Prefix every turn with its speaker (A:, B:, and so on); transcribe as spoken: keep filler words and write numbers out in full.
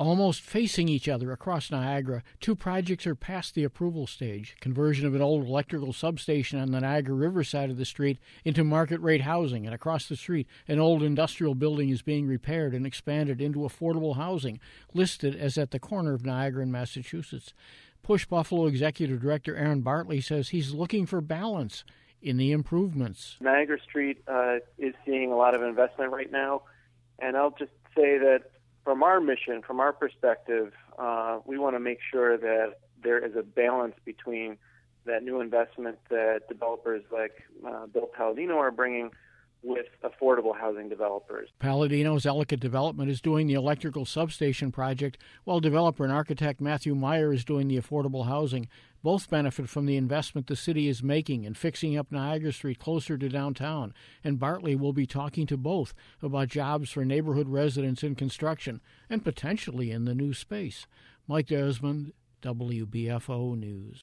A: Almost facing each other across Niagara, two projects are past the approval stage. Conversion of an old electrical substation on the Niagara River side of the street into market-rate housing, and across the street, an old industrial building is being repaired and expanded into affordable housing, listed as at the corner of Niagara and Massachusetts. Push Buffalo Executive Director Aaron Bartley says he's looking for balance in the improvements.
B: Niagara Street uh, is seeing a lot of investment right now, and I'll just say that from our mission, from our perspective, uh, we want to make sure that there is a balance between that new investment that developers like uh, Bill Palladino are bringing with affordable housing developers.
A: Palladino's Ellicott Development is doing the electrical substation project, while developer and architect Matthew Meyer is doing the affordable housing. Both benefit from the investment the city is making in fixing up Niagara Street closer to downtown, and Bartley will be talking to both about jobs for neighborhood residents in construction and potentially in the new space. Mike Desmond, W B F O News.